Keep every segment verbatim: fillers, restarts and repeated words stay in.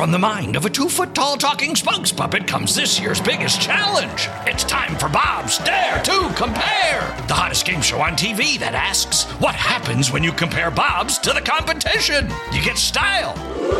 From the mind of a two-foot-tall talking spokes puppet comes this year's biggest challenge. It's time for Bob's Dare to Compare, the hottest game show on T V that asks, what happens when you compare Bob's to the competition? You get style.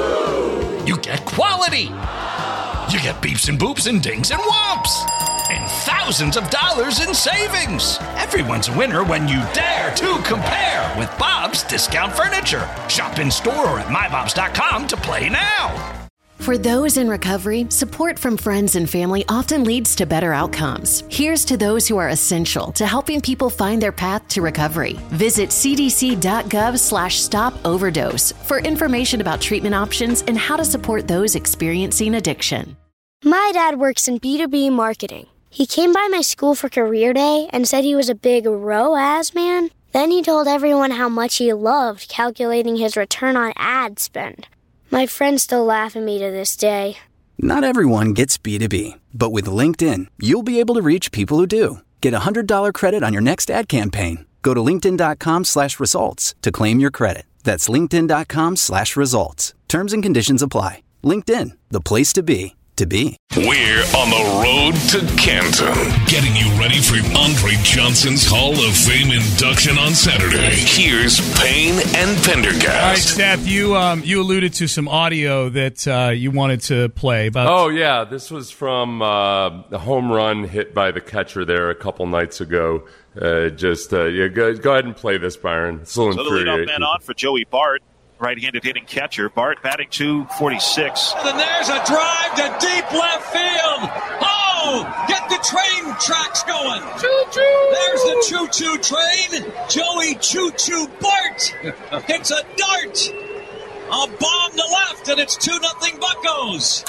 You get quality. You get beeps and boops and dings and whomps. And thousands of dollars in savings. Everyone's a winner when you dare to compare with Bob's Discount Furniture. Shop in store or at my bobs dot com to play now. For those in recovery, support from friends and family often leads to better outcomes. Here's to those who are essential to helping people find their path to recovery. Visit cdc.gov slash stop overdose for information about treatment options and how to support those experiencing addiction. My dad works in B two B marketing. He came by my school for career day and said he was a big R O A S man. Then he told everyone how much he loved calculating his return on ad spend. My friends still laugh at me to this day. Not everyone gets B two B, but with LinkedIn, you'll be able to reach people who do. Get a one hundred dollars credit on your next ad campaign. Go to linkedin.com slash results to claim your credit. That's linkedin.com slash results. Terms and conditions apply. LinkedIn, the place to be, to be. We're on the road to Canton, getting you ready for Andre Johnson's Hall of Fame induction on Saturday. Here's Payne and Pendergast. All right, Seth, you um, you alluded to some audio that uh, you wanted to play. About oh, yeah. This was from uh, the home run hit by the catcher there a couple nights ago. Uh, just uh, yeah, go, go ahead and play this, Byron. It's a little so the leadoff man on for Joey Bart. Right-handed hitting catcher. Bart batting two forty-six. And there's a drive to deep left field. Oh, get the train tracks going. Choo-choo. There's the choo-choo train. Joey Choo-choo Bart hits a dart. A bomb to left, and it's two nothing Buccos.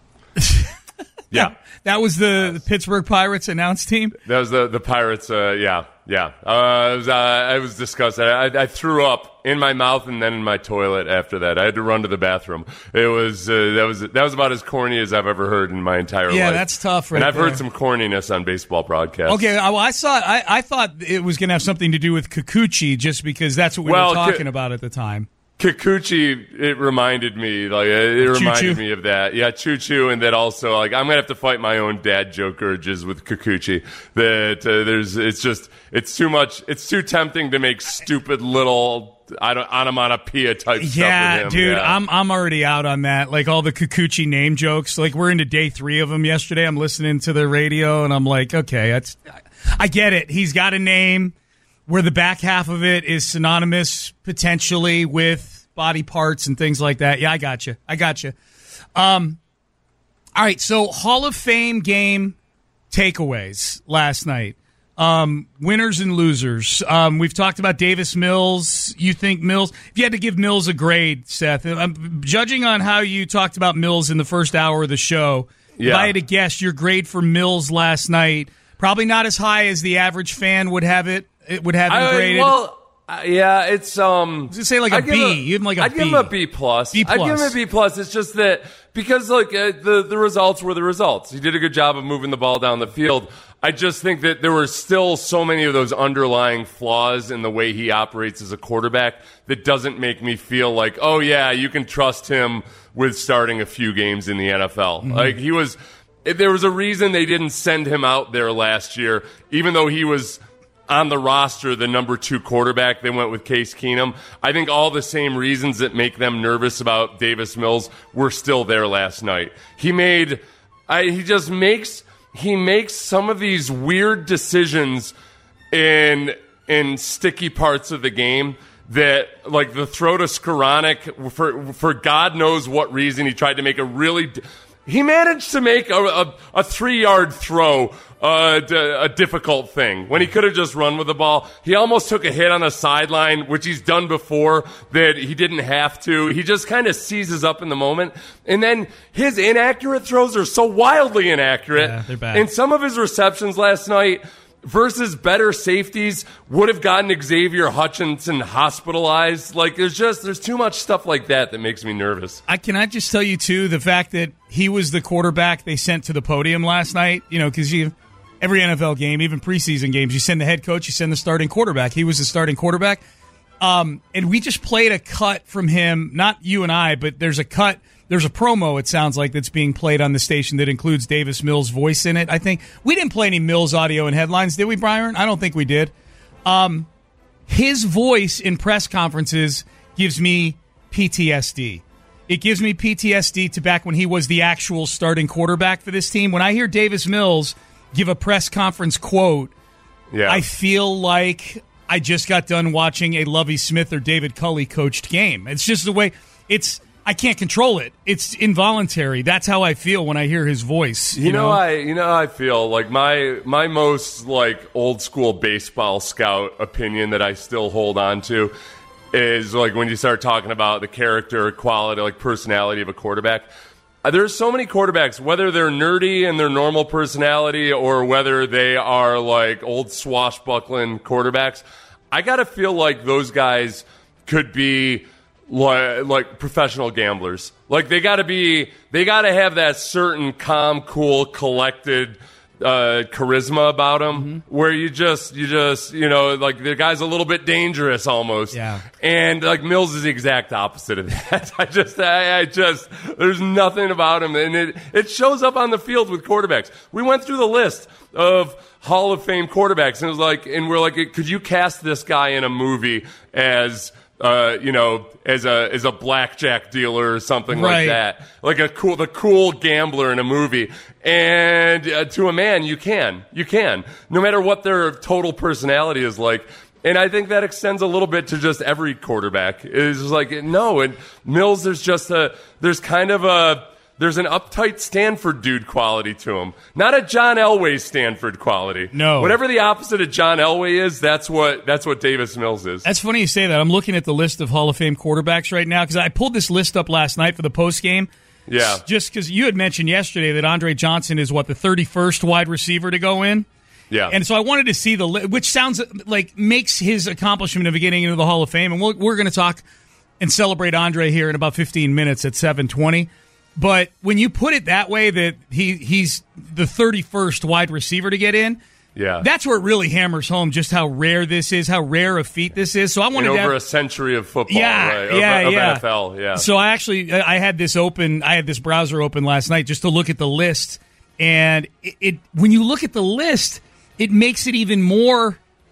Yeah. That was the, the Pittsburgh Pirates announce team? That was the, the Pirates, uh, yeah, yeah. Uh, it was, uh, I was disgusted. I, I threw up in my mouth and then in my toilet after that. I had to run to the bathroom. It was, uh, that was that was about as corny as I've ever heard in my entire yeah, life. Yeah, that's tough right And I've there. heard some corniness on baseball broadcasts. Okay, well, I saw I, I thought it was going to have something to do with Kikuchi just because that's what we well, were talking K- about at the time. Kikuchi, it reminded me, like, it reminded Choo-choo. me of that. Yeah, choo-choo, and that also, like, I'm going to have to fight my own dad joke urges with Kikuchi. That uh, there's, it's just, it's too much, it's too tempting to make stupid little, I don't, onomatopoeia type stuff Yeah, with him. dude, yeah. I'm I'm already out on that. Like, all the Kikuchi name jokes. Like, we're into day three of them yesterday. I'm listening to the radio, and I'm like, okay, that's, I get it. He's got a name where the back half of it is synonymous potentially with body parts and things like that. Yeah, I got you. I got you. Um, all right, so Hall of Fame game takeaways last night. Um, winners and losers. Um, we've talked about Davis Mills. You think Mills, if you had to give Mills a grade, Seth, I'm judging on how you talked about Mills in the first hour of the show. Yeah. If I had to guess, your grade for Mills last night, probably not as high as the average fan would have it. It would have him I, graded. well, uh, yeah, it's um. Just say like a I'd give B. him- You give him like a I'd B. give him a B plus. B I'd give him plus. a B plus. It's just that because like uh, the the results were the results. He did a good job of moving the ball down the field. I just think that there were still so many of those underlying flaws in the way he operates as a quarterback that doesn't make me feel like, oh yeah, you can trust him with starting a few games in the N F L. Mm-hmm. Like he was, there was a reason they didn't send him out there last year, even though he was on the roster, the number two quarterback. They went with Case Keenum. I think all the same reasons that make them nervous about Davis Mills were still there last night. He made, I, he just makes, he makes some of these weird decisions in, in sticky parts of the game that, like the throw to Skoranek, for, for God knows what reason, he tried to make a really, he managed to make a, a, a three-yard throw uh, d- a difficult thing when he could have just run with the ball. He almost took a hit on the sideline, which he's done before, that he didn't have to. He just kind of seizes up in the moment. And then his inaccurate throws are so wildly inaccurate. Yeah, they're bad. And some of his receptions last night versus better safeties would have gotten Xavier Hutchinson hospitalized. Like, there's just, there's too much stuff like that that makes me nervous. I can I just tell you, too, the fact that he was the quarterback they sent to the podium last night, you know, because you every N F L game, even preseason games, you send the head coach, you send the starting quarterback. He was the starting quarterback. Um, and we just played a cut from him, not you and I, but there's a cut there's a promo, it sounds like, that's being played on the station that includes Davis Mills' voice in it. I think we didn't play any Mills audio in headlines, did we, Byron? I don't think we did. Um, his voice in press conferences gives me P T S D. It gives me P T S D to back when he was the actual starting quarterback for this team. When I hear Davis Mills give a press conference quote, yeah. I feel like I just got done watching a Lovie Smith or David Culley coached game. It's just the way it's. I can't control it. It's involuntary. That's how I feel when I hear his voice. You, you know, know, I you know, I feel like my my most like old school baseball scout opinion that I still hold on to is like when you start talking about the character, quality, like personality of a quarterback. There's so many quarterbacks, whether they're nerdy in their normal personality or whether they are like old swashbuckling quarterbacks. I gotta feel like those guys could be like, like professional gamblers. Like they gotta be, they gotta have that certain calm, cool, collected uh, charisma about them, mm-hmm. where you just, you just, you know, like the guy's a little bit dangerous almost. Yeah. And like Mills is the exact opposite of that. I just, I, I just, there's nothing about him, and it it shows up on the field with quarterbacks. We went through the list of Hall of Fame quarterbacks, and it was like, and we're like, could you cast this guy in a movie as Uh, you know, as a as a blackjack dealer or something right. like that, like a cool the cool gambler in a movie, and uh, to a man, you can, you can, no matter what their total personality is like. And I think that extends a little bit to just every quarterback. It's just like no, and Mills, there's just a there's kind of a there's an uptight Stanford dude quality to him. Not a John Elway Stanford quality. No. Whatever the opposite of John Elway is, that's what that's what Davis Mills is. That's funny you say that. I'm looking at the list of Hall of Fame quarterbacks right now because I pulled this list up last night for the post game. Yeah. Just because you had mentioned yesterday that Andre Johnson is, what, the thirty-first wide receiver to go in? Yeah. And so I wanted to see the li- which sounds like makes his accomplishment of getting into the Hall of Fame. And we'll, we're going to talk and celebrate Andre here in about fifteen minutes at seven twenty. But when you put it that way, that he he's the thirty-first wide receiver to get in, yeah, that's where it really hammers home just how rare this is, how rare a feat this is. So I wanted in over to have, a century of football, yeah, right? yeah, of, of yeah. N F L, yeah. So I actually I had this open, I had this browser open last night just to look at the list, and it, it when you look at the list, it makes it even more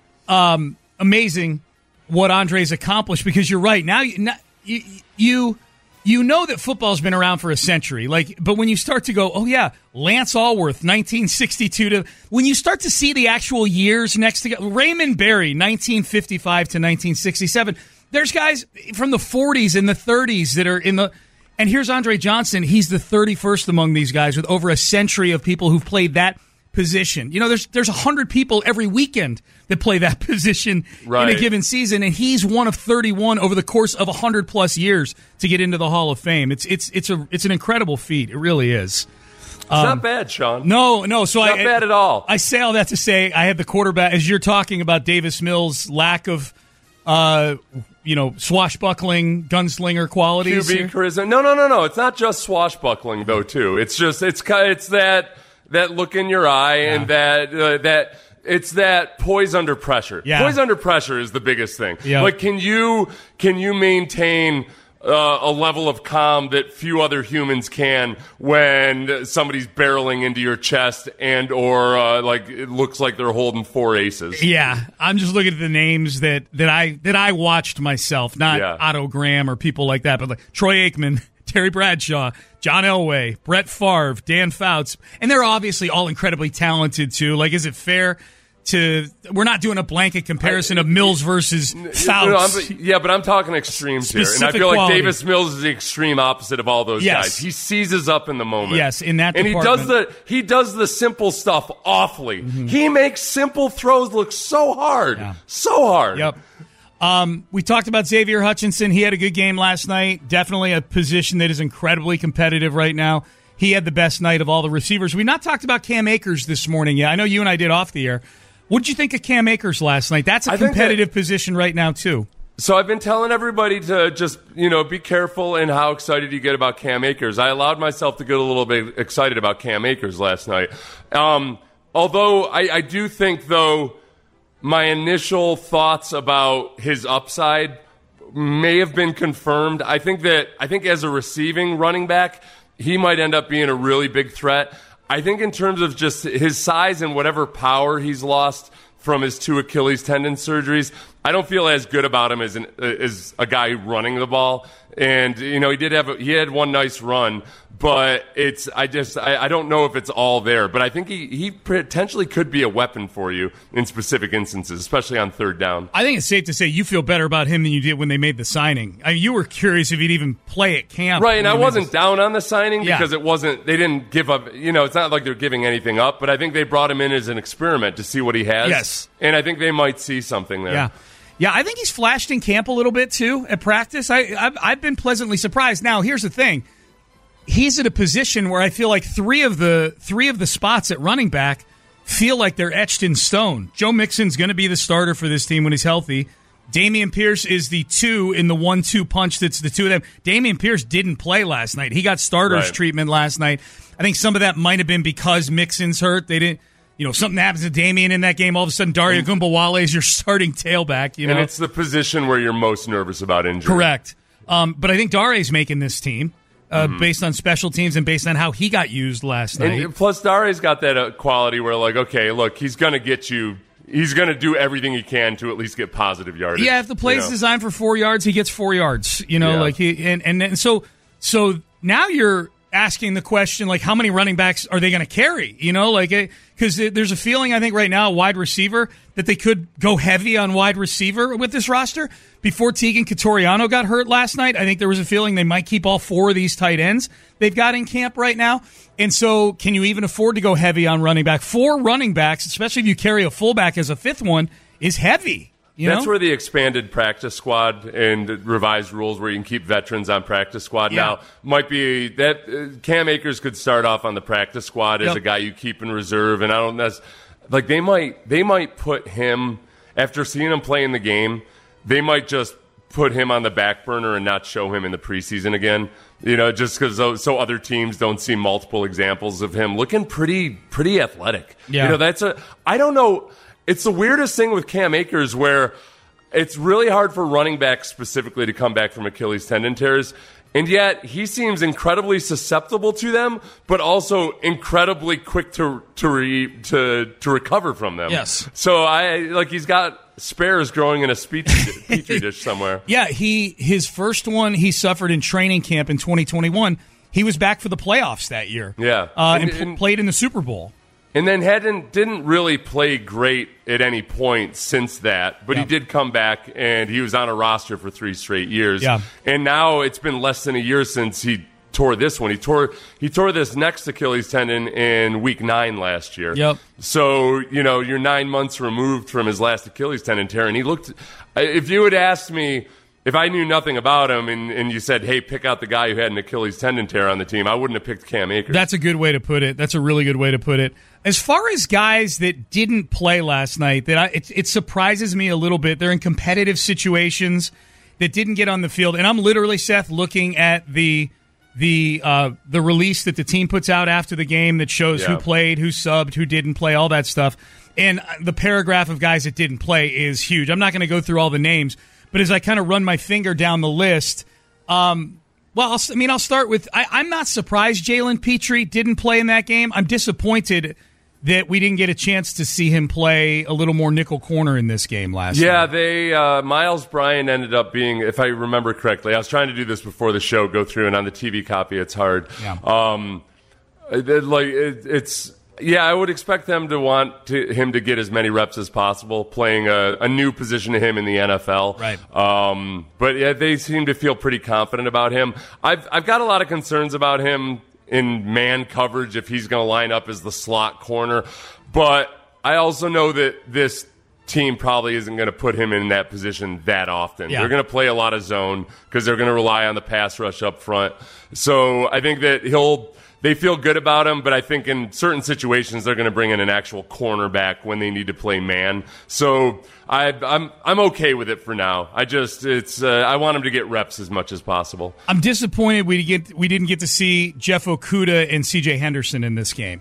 um, amazing what Andre's accomplished because you're right now you. you, you You know that football's been around for a century, like, but when you start to go, oh yeah, Lance Allworth, nineteen sixty-two to when you start to see the actual years next to Raymond Berry, nineteen fifty-five to nineteen sixty-seven. There's guys from the forties and the thirties that are in the, and here's Andre Johnson. He's the thirty-first among these guys with over a century of people who've played that position. You know, there's there's one hundred people every weekend that play that position right. in a given season, and he's one of thirty-one over the course of one hundred plus years to get into the Hall of Fame. It's it's it's a it's an incredible feat. It really is. It's um, not bad, Sean. No, no. So it's I, not bad at all. I say all that to say I had the quarterback, as you're talking about Davis Mills' lack of, uh, you know, swashbuckling gunslinger qualities. Q B charisma. No, no, no, no. It's not just swashbuckling though. Too. It's just it's it's that. That look in your eye, yeah. and that uh, that it's that poise under pressure. Yeah. Poise under pressure is the biggest thing. Yep. Like, can you can you maintain uh, a level of calm that few other humans can when somebody's barreling into your chest and or uh, like it looks like they're holding four aces? Yeah, I'm just looking at the names that, that I that I watched myself, not yeah. Otto Graham or people like that, but like Troy Aikman, Terry Bradshaw, John Elway, Brett Favre, Dan Fouts, and they're obviously all incredibly talented too. Like, is it fair to? We're not doing a blanket comparison I, of Mills versus Fouts. No, yeah, but I'm talking extremes here, and I feel quality. like Davis Mills is the extreme opposite of all those yes. guys. He seizes up in the moment. Yes, in that and department. he does the he does the simple stuff awfully. Mm-hmm. He makes simple throws look so hard, yeah. so hard. Yep. Um, we talked about Xavier Hutchinson. He had a good game last night. Definitely a position that is incredibly competitive right now. He had the best night of all the receivers. We've not talked about Cam Akers this morning yet. I know you and I did off the air. What did you think of Cam Akers last night? That's a I competitive that, position right now, too. So I've been telling everybody to just, you know, be careful in how excited you get about Cam Akers. I allowed myself to get a little bit excited about Cam Akers last night. Um, although I, I do think, though, my initial thoughts about his upside may have been confirmed. I think that I think as a receiving running back, he might end up being a really big threat. I think in terms of just his size and whatever power he's lost from his two Achilles tendon surgeries, I don't feel as good about him as an as a guy running the ball. And you know, he did have a, he had one nice run, but it's I just I, I don't know if it's all there. But I think he, he potentially could be a weapon for you in specific instances, especially on third down. I think it's safe to say you feel better about him than you did when they made the signing. I mean, you were curious if he'd even play at camp, right? And I wasn't down on the signing yeah. because it wasn't. They didn't give up. You know, it's not like they're giving anything up. But I think they brought him in as an experiment to see what he has. Yes, and I think they might see something there. Yeah. Yeah, I think he's flashed in camp a little bit, too, at practice. I, I've, I've been pleasantly surprised. Now, here's the thing. He's at a position where I feel like three of the three of the spots at running back feel like they're etched in stone. Joe Mixon's going to be the starter for this team when he's healthy. Dameon Pierce is the two in the one two punch that's the two of them. Dameon Pierce didn't play last night. He got starter's right. treatment last night. I think some of that might have been because Mixon's hurt. They didn't... You know, something happens to Dameon in that game, all of a sudden Dario Gumbawale is your starting tailback. You know? And it's the position where you're most nervous about injury. Correct. Um, but I think Dare's making this team uh, mm-hmm. based on special teams and based on how he got used last night. And plus, Dare's got that uh, quality where, like, okay, look, he's going to get you – he's going to do everything he can to at least get positive yardage. Yeah, if the play's you know? designed for four yards, he gets four yards. You know, yeah. like he and, and and so so now you're asking the question, like, how many running backs are they going to carry? You know, like, because there's a feeling, I think, right now, wide receiver, that they could go heavy on wide receiver with this roster. Before Tegan Catoriano got hurt last night, I think there was a feeling they might keep all four of these tight ends they've got in camp right now. And so can you even afford to go heavy on running back? Four running backs, especially if you carry a fullback as a fifth one, is heavy. You That's know? where the expanded practice squad and revised rules where you can keep veterans on practice squad yeah. now might be that uh, Cam Akers could start off on the practice squad as yep. a guy you keep in reserve, and I don't know, like they might they might put him after seeing him play in the game, they might just put him on the back burner and not show him in the preseason again. You know, just because so, so other teams don't see multiple examples of him looking pretty pretty athletic. Yeah. You know, that's a I don't know. It's the weirdest thing with Cam Akers where it's really hard for running backs specifically to come back from Achilles tendon tears, and yet he seems incredibly susceptible to them, but also incredibly quick to to re, to, to recover from them. Yes. So I like he's got spares growing in a petri, petri dish somewhere. Yeah, he his first one he suffered in training camp in twenty twenty-one. He was back for the playoffs that year. Yeah, uh, and, and, and played in the Super Bowl. And then hadn't didn't really play great at any point since that, but yeah. he did come back and he was on a roster for three straight years. Yeah. And now it's been less than a year since he tore this one. He tore he tore this next Achilles tendon in week nine last year. Yep. So, you know, you're nine months removed from his last Achilles tendon tear, and he looked if you had asked me if I knew nothing about him and, and you said, hey, pick out the guy who had an Achilles tendon tear on the team, I wouldn't have picked Cam Akers. That's a good way to put it. That's a really good way to put it. As far as guys that didn't play last night, that I, it, it surprises me a little bit. They're in competitive situations that didn't get on the field. And I'm literally, Seth, looking at the the uh, the release that the team puts out after the game that shows yeah. who played, who subbed, who didn't play, all that stuff. And the paragraph of guys that didn't play is huge. I'm not going to go through all the names, but as I kind of run my finger down the list, um, well, I'll, I mean, I'll start with, I, I'm not surprised Jalen Petrie didn't play in that game. I'm disappointed that we didn't get a chance to see him play a little more nickel corner in this game last yeah, night. they uh, Miles Bryant ended up being, if I remember correctly, I was trying to do this before the show, go through, and on the T V copy, it's hard. Yeah. Um, it, like it, it's. Yeah, I would expect them to want to, him to get as many reps as possible, playing a, a new position to him in the N F L. Right. Um, but yeah, they seem to feel pretty confident about him. I've I've got a lot of concerns about him in man coverage if he's going to line up as the slot corner. But I also know that this team probably isn't going to put him in that position that often. Yeah. They're going to play a lot of zone because they're going to rely on the pass rush up front. So I think that he'll. They feel good about him, but I think in certain situations they're going to bring in an actual cornerback when they need to play man. So I, I'm I'm okay with it for now. I just it's uh, I want him to get reps as much as possible. I'm disappointed we get we didn't get to see Jeff Okudah and C J Henderson in this game.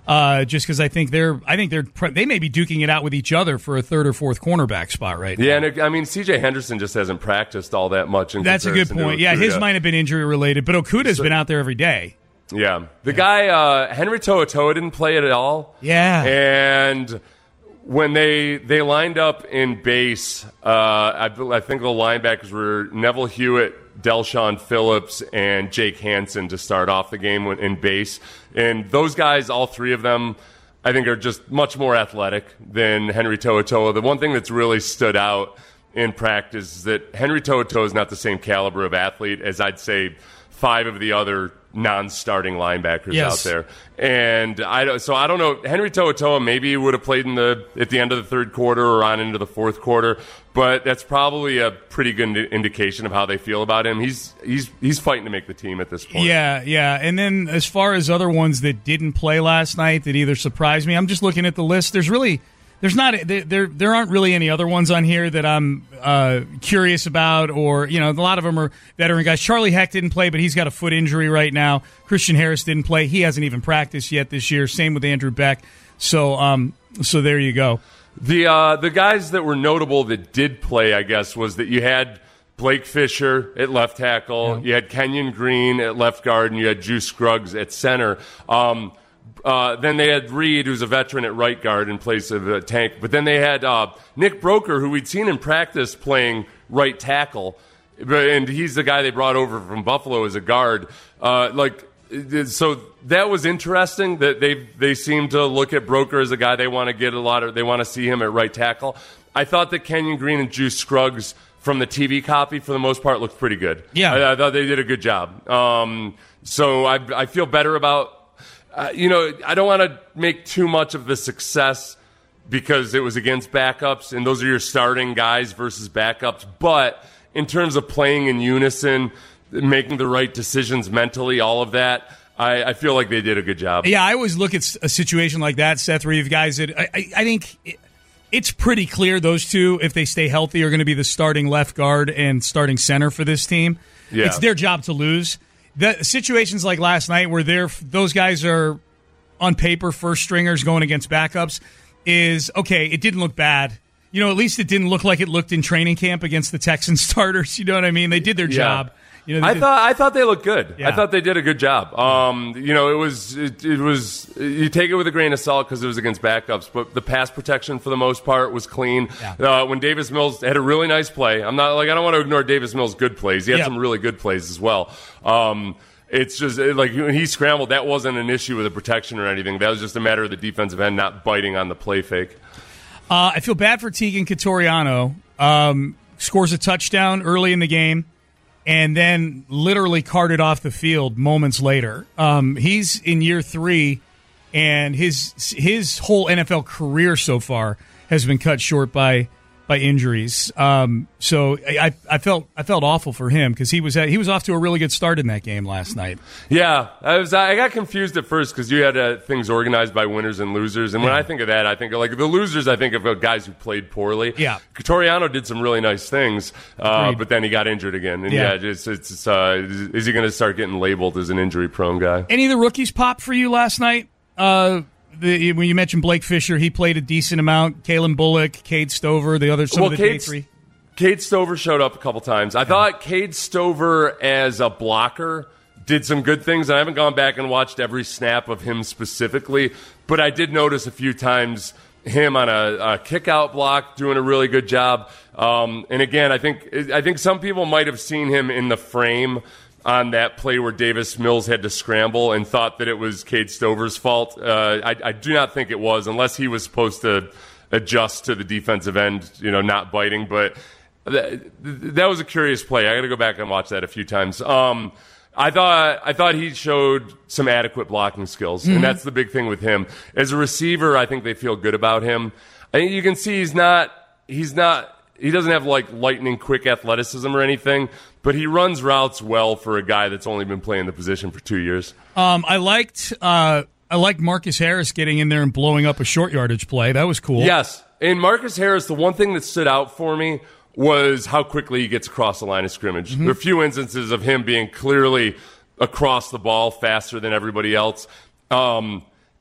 Uh, just because I think they're, I think they're, they may be duking it out with each other for a third or fourth cornerback spot right now. Yeah, and it, I mean, C J Henderson just hasn't practiced all that much. In That's a good point. Yeah, his might have been injury related, but Okuda's so, been out there every day. Yeah, the yeah. guy uh, Henry To'oTo'o didn't play it at all. Yeah, and when they they lined up in base, uh, I, I think the linebackers were Neville Hewitt, Delshon Phillips, and Jake Hansen to start off the game in base. And those guys, all three of them, I think are just much more athletic than Henry To'oTo'o. The one thing that's really stood out in practice is that Henry To'oTo'o is not the same caliber of athlete as I'd say five of the other non-starting linebackers yes. out there. And I don't, so I don't know. Henry To'oTo'o maybe would have played in the at the end of the third quarter or on into the fourth quarter, but that's probably a pretty good indication of how they feel about him. He's he's he's fighting to make the team at this point. Yeah, yeah. And then as far as other ones that didn't play last night that either surprised me, I'm just looking at the list. There's really There's not there there aren't really any other ones on here that I'm uh, curious about, or you know, a lot of them are veteran guys. Charlie Heck didn't play, but he's got a foot injury right now. Christian Harris didn't play; he hasn't even practiced yet this year. Same with Andrew Beck. So, um, so there you go. The uh, the guys that were notable that did play, I guess, was that you had Blake Fisher at left tackle, yeah. you had Kenyon Green at left guard, and you had Juice Scruggs at center. Um, Uh, then they had Reed, who's a veteran at right guard in place of uh, Tank. But then they had uh, Nick Broker, who we'd seen in practice playing right tackle. And he's the guy they brought over from Buffalo as a guard. Uh, like, so that was interesting that they they seem to look at Broker as a guy they want to get a lot of, they want to see him at right tackle. I thought that Kenyon Green and Juice Scruggs from the T V copy, for the most part, looked pretty good. Yeah. I, I thought they did a good job. Um, so I, I feel better about Uh, you know, I don't want to make too much of the success because it was against backups, and those are your starting guys versus backups. But in terms of playing in unison, making the right decisions mentally, all of that, I, I feel like they did a good job. Yeah, I always look at a situation like that, Seth, where you have guys that I, I think it's pretty clear those two, if they stay healthy, are going to be the starting left guard and starting center for this team. Yeah. It's their job to lose. The situations like last night where they're, those guys are on paper first stringers going against backups is, okay, it didn't look bad. You know, at least it didn't look like it looked in training camp against the Texans starters. You know what I mean? They did their yeah. job. You know, I did, thought I thought they looked good. Yeah. I thought they did a good job. Um, you know, it was it, it was you take it with a grain of salt because it was against backups, but the pass protection for the most part was clean. Yeah. Uh, when Davis Mills had a really nice play, I'm not like I don't want to ignore Davis Mills' good plays. He had yeah. some really good plays as well. Um, It's just like when he scrambled, that wasn't an issue with the protection or anything. That was just a matter of the defensive end not biting on the play fake. Uh, I feel bad for Tegan Catoriano. Um, scores a touchdown early in the game and then literally carted off the field moments later. Um, he's in year three, and his his whole N F L career so far has been cut short by by injuries. Um, so I, I felt I felt awful for him because he was at, he was off to a really good start in that game last night. Yeah, I was I got confused at first because you had uh, things organized by winners and losers, and when yeah. I think of that, I think of like the losers. I think of uh, guys who played poorly. Yeah, Catoriano did some really nice things, uh, but then he got injured again. And yeah, yeah it's, it's uh, is he going to start getting labeled as an injury prone guy? Any of the rookies pop for you last night? Uh, The, when you mentioned Blake Fisher, he played a decent amount. Kalen Bullock, Cade Stover, the other some well, of the Cade, day three. Cade Stover showed up a couple times. I yeah. thought Cade Stover as a blocker did some good things. I haven't gone back and watched every snap of him specifically, but I did notice a few times him on a, a kick-out block doing a really good job. Um, and again, I think I think some people might have seen him in the frame on that play where Davis Mills had to scramble and thought that it was Cade Stover's fault. Uh, I, I do not think it was, unless he was supposed to adjust to the defensive end, you know, not biting. But that, that was a curious play. I got to go back and watch that a few times. Um, I thought I thought he showed some adequate blocking skills, mm-hmm. and that's the big thing with him. As a receiver, I think they feel good about him. I think you can see he's not he's not. He doesn't have, like, lightning quick athleticism or anything, but he runs routes well for a guy that's only been playing the position for two years. Um, I liked uh, I liked Marcus Harris getting in there and blowing up a short yardage play. That was cool. Yes. And Marcus Harris, the one thing that stood out for me was how quickly he gets across the line of scrimmage. Mm-hmm. There are a few instances of him being clearly across the ball faster than everybody else. Um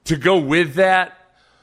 to go with that,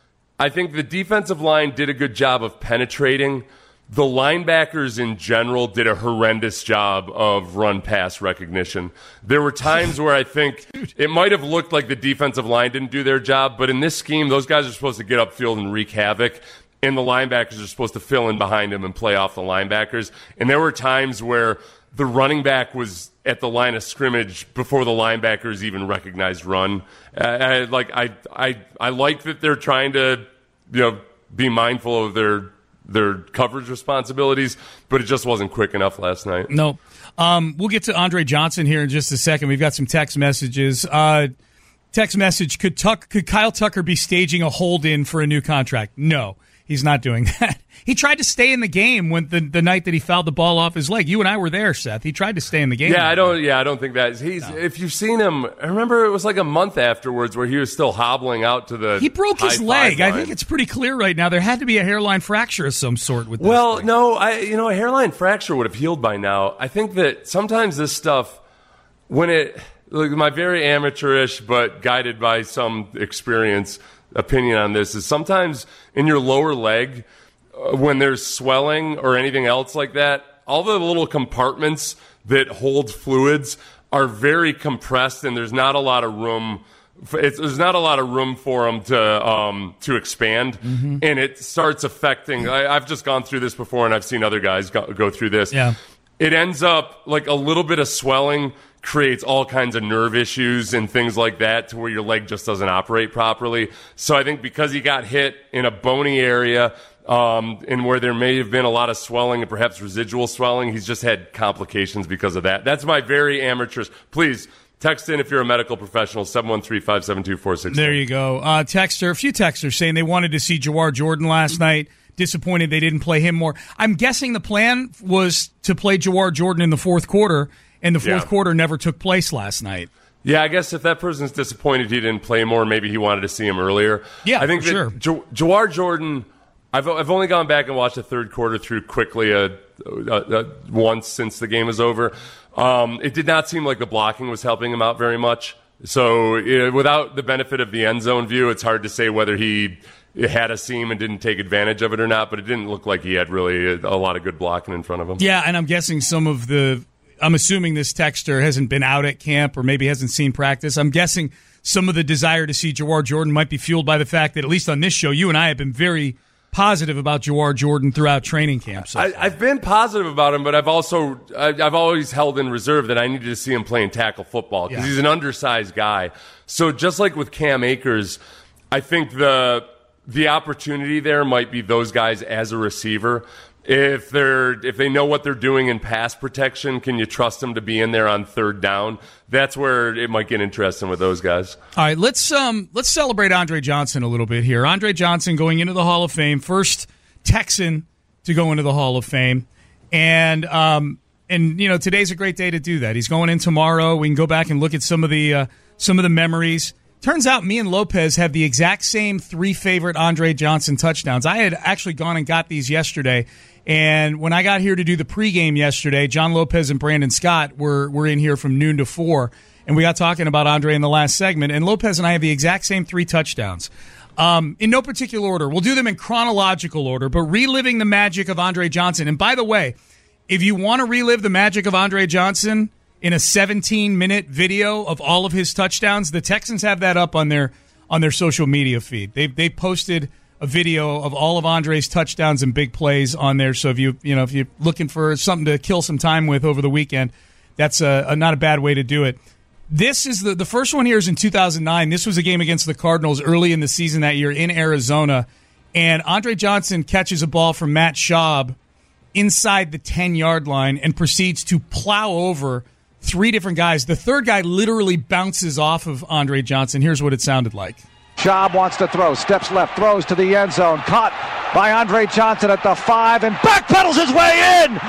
I think the defensive line did a good job of penetrating. The linebackers in general did a horrendous job of run-pass recognition. There were times where I think it might have looked like the defensive line didn't do their job, but in this scheme, those guys are supposed to get upfield and wreak havoc, and the linebackers are supposed to fill in behind them and play off the linebackers. And there were times where the running back was at the line of scrimmage before the linebackers even recognized run. Uh, I, like I, I, I like that they're trying to, you know, be mindful of their their coverage responsibilities, but it just wasn't quick enough last night. No. Um, we'll get to Andre Johnson here in just a second. We've got some text messages. Uh, text message: Could Tuck, could Kyle Tucker be staging a hold-in for a new contract? No. He's not doing that. He tried to stay in the game when the, the night that he fouled the ball off his leg. You and I were there, Seth. He tried to stay in the game. Yeah, I don't. Yeah, I don't think that he's. No. If you've seen him, I remember it was like a month afterwards where he was still hobbling out to the. He broke his leg. I think it's pretty clear right now. There had to be a hairline fracture of some sort with. This well, thing. no, I you know a hairline fracture would have healed by now. I think that sometimes this stuff, when it, like my very amateurish but guided by some experience opinion on this, is sometimes in your lower leg, when there's swelling or anything else like that, all the little compartments that hold fluids are very compressed, and there's not a lot of room. It's, there's not a lot of room for them to um, to expand, mm-hmm. and it starts affecting. I, I've just gone through this before, and I've seen other guys go, go through this. Yeah. It ends up like a little bit of swelling creates all kinds of nerve issues and things like that to where your leg just doesn't operate properly. So I think because he got hit in a bony area, Um, and where there may have been a lot of swelling and perhaps residual swelling, he's just had complications because of that. That's my very amateurish. Please text in if you're a medical professional, seven one three, five seven two, four six. There you go. Uh, texter, a few texters saying they wanted to see Jawar Jordan last night. Disappointed they didn't play him more. I'm guessing the plan was to play Jawar Jordan in the fourth quarter, and the fourth yeah. quarter never took place last night. Yeah, I guess if that person's disappointed he didn't play more, maybe he wanted to see him earlier. Yeah, I think for that sure. J- Jawar Jordan, I've I've only gone back and watched the third quarter through quickly uh, uh, uh, once since the game was over. Um, it did not seem like the blocking was helping him out very much. So uh, without the benefit of the end zone view, it's hard to say whether he had a seam and didn't take advantage of it or not. But it didn't look like he had really a, a lot of good blocking in front of him. Yeah, and I'm guessing some of the – I'm assuming this texter hasn't been out at camp or maybe hasn't seen practice. I'm guessing some of the desire to see Jawar Jordan might be fueled by the fact that, at least on this show, you and I have been very – positive about Jawar Jordan throughout training camp. So I, I've been positive about him, but I've also I, I've always held in reserve that I needed to see him playing tackle football because yeah. he's an undersized guy. So just like with Cam Akers, I think the the opportunity there might be those guys as a receiver. If they're if they know what they're doing in pass protection, can you trust them to be in there on third down? That's where it might get interesting with those guys. All right, let's um let's celebrate Andre Johnson a little bit here. Andre Johnson going into the Hall of Fame, first Texan to go into the Hall of Fame, and um and you know today's a great day to do that. He's going in tomorrow. We can go back and look at some of the uh, some of the memories. Turns out me and Lopez have the exact same three favorite Andre Johnson touchdowns. I had actually gone and got these yesterday. And when I got here to do the pregame yesterday, John Lopez and Brandon Scott were, were in here from noon to four, and we got talking about Andre in the last segment. And Lopez and I have the exact same three touchdowns. Um, in no particular order. We'll do them in chronological order, but reliving the magic of Andre Johnson. And by the way, if you want to relive the magic of Andre Johnson in a seventeen-minute video of all of his touchdowns, the Texans have that up on their on their social media feed. They've they posted a video of all of Andre's touchdowns and big plays on there. So if you you know if you're looking for something to kill some time with over the weekend, that's a, a not a bad way to do it. This is the the first one here is in two thousand nine. This was a game against the Cardinals early in the season that year in Arizona, and Andre Johnson catches a ball from Matt Schaub inside the ten-yard line and proceeds to plow over three different guys. The third guy literally bounces off of Andre Johnson. Here's what it sounded like. Schaub wants to throw, steps left, throws to the end zone, caught by Andre Johnson at the five, and backpedals his way in!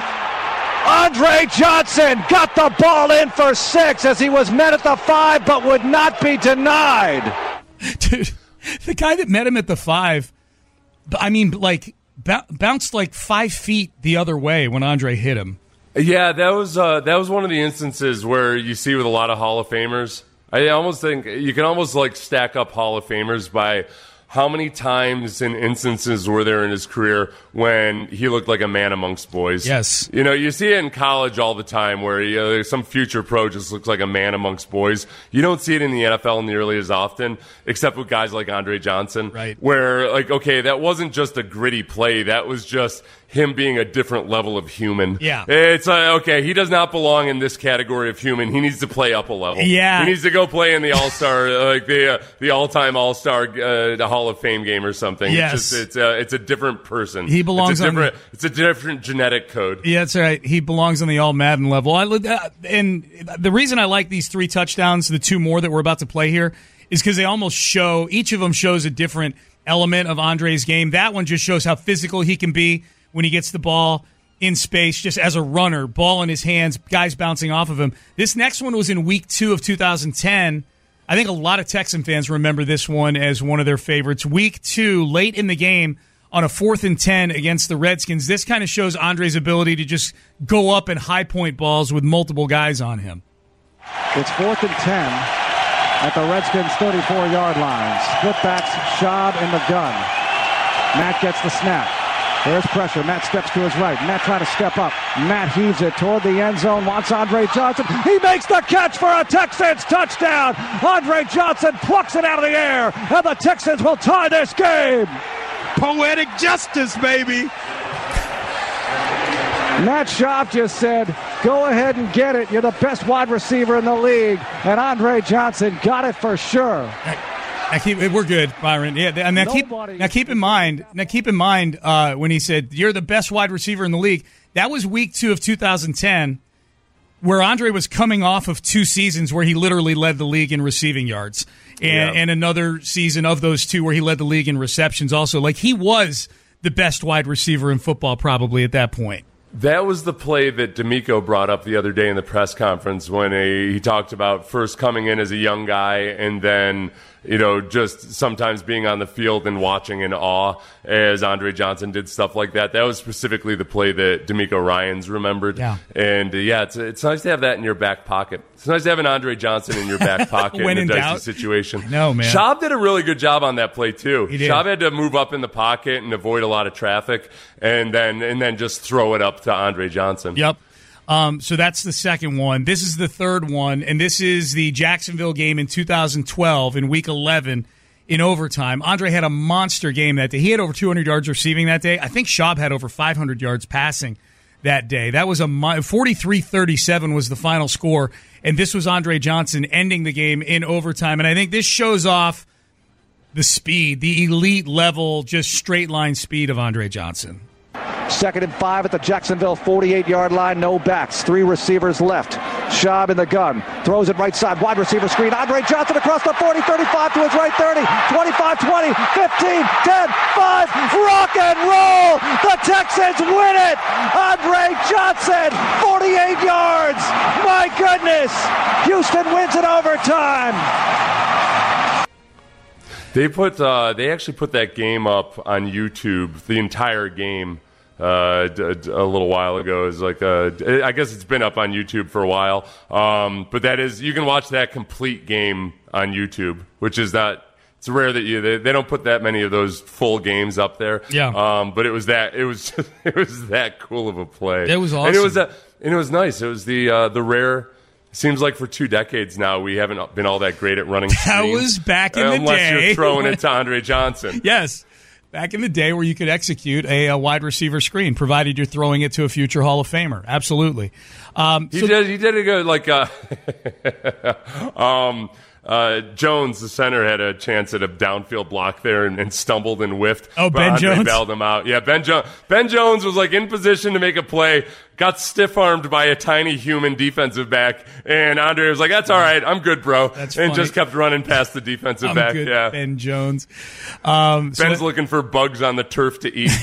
Andre Johnson got the ball in for six as he was met at the five, but would not be denied. Dude, the guy that met him at the five, I mean, like, b- bounced like five feet the other way when Andre hit him. Yeah, that was uh, that was one of the instances where you see with a lot of Hall of Famers. I almost think you can almost like stack up Hall of Famers by how many times and instances were there in his career when he looked like a man amongst boys? Yes. You know, you see it in college all the time where you know, there's some future pro just looks like a man amongst boys. You don't see it in the N F L nearly as often, except with guys like Andre Johnson. Right. Where, like, okay, that wasn't just a gritty play. That was just him being a different level of human. Yeah. It's uh, okay, he does not belong in this category of human. He needs to play up a level. Yeah. He needs to go play in the All-Star, uh, like the uh, the all-time All-Star uh, the Hall of Fame game or something. Yes. It's just, it's, uh, it's a different person. He belongs it's a on different, the- it's a different genetic code. Yeah, that's right. He belongs on the All Madden level. I, uh, and the reason I like these three touchdowns, the two more that we're about to play here, is because they almost show, each of them shows a different element of Andre's game. That one just shows how physical he can be when he gets the ball in space, just as a runner, ball in his hands, guys bouncing off of him. This next one was in week two of two thousand ten. I think a lot of Texan fans remember this one as one of their favorites. Week two, late in the game, on a fourth and ten against the Redskins. This kind of shows Andre's ability to just go up and high point balls with multiple guys on him. It's fourth and ten at the Redskins' thirty-four-yard line. Split backs, Schaub in the gun. Matt gets the snap. There's pressure. Matt steps to his right. Matt trying to step up. Matt heaves it toward the end zone. Wants Andre Johnson. He makes the catch for a Texans touchdown. Andre Johnson plucks it out of the air, and the Texans will tie this game. Poetic justice, baby. Matt Schaub just said, go ahead and get it. You're the best wide receiver in the league. And Andre Johnson got it for sure. Now keep, we're good, Byron. Yeah, and now keep now keep in mind. Now keep in mind uh, when he said you're the best wide receiver in the league. That was week two of two thousand ten, where Andre was coming off of two seasons where he literally led the league in receiving yards, and, Yeah. and another season of those two where he led the league in receptions. Also, like he was the best wide receiver in football probably at that point. That was the play that D'Amico brought up the other day in the press conference when a, he talked about first coming in as a young guy and then, you know, just sometimes being on the field and watching in awe as Andre Johnson did stuff like that. That was specifically the play that D'Amico Ryans remembered. Yeah. And, uh, yeah, it's it's nice to have that in your back pocket. It's nice to have an Andre Johnson in your back pocket When in a in dicey doubt. situation. No, man. Schaub did a really good job on that play, too. He did. Schaub had to move up in the pocket and avoid a lot of traffic and then and then just throw it up to Andre Johnson. Yep. Um, so that's the second one. This is the third one, and this is the Jacksonville game in two thousand twelve in week eleven in overtime. Andre had a monster game that day. He had over two hundred yards receiving that day. I think Schaub had over five hundred yards passing that day. That was a forty-three thirty-seven was the final score, and this was Andre Johnson ending the game in overtime. And I think this shows off the speed, the elite level, just straight line speed of Andre Johnson. Second and five at the Jacksonville forty-eight-yard line. No backs. Three receivers left. Schaub in the gun. Throws it right side. Wide receiver screen. Andre Johnson across the forty, thirty-five to his right, thirty, twenty-five, twenty, fifteen, ten, five. Rock and roll. The Texans win it. Andre Johnson, forty-eight yards. My goodness. Houston wins in overtime. They put uh, they actually put that game up on YouTube, the entire game, uh, d- d- a little while ago. Is like uh, I guess it's been up on YouTube for a while, um, but that is you can watch that complete game on YouTube, which is not. It's rare that you they, they don't put that many of those full games up there. Yeah. Um, but it was that it was it was that cool of a play. It was awesome, and it was a, and it was nice. It was the uh, the rare. Seems like for two decades now we haven't been all that great at running screens. That was back in the unless day. Unless you're throwing it to Andre Johnson. Yes. Back in the day where you could execute a, a wide receiver screen, provided you're throwing it to a future Hall of Famer. Absolutely. Um, He so- did. He did a good like. Uh, um, uh, Jones, the center, had a chance at a downfield block there and, and stumbled and whiffed. Oh, but Ben Andre Jones? bailed him out. Yeah, Ben Jones. Ben Jones was like in position to make a play, got stiff armed by a tiny human defensive back, and Andre was like, "That's all right, I'm good, bro," That's and funny. just kept running past the defensive I'm back. good, Yeah, Ben Jones. Um, so Ben's that- looking for bugs on the turf to eat.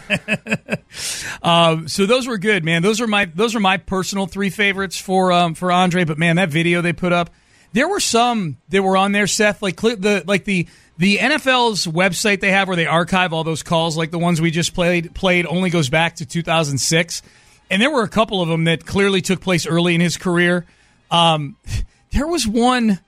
Um, so those were good, man. Those are my those are my personal three favorites for um, for Andre. But man, that video they put up, there were some that were on there, Seth. Like cl- the like the the N F L's website they have where they archive all those calls, like the ones we just played played, only goes back to two thousand six, and there were a couple of them that clearly took place early in his career. Um, there was one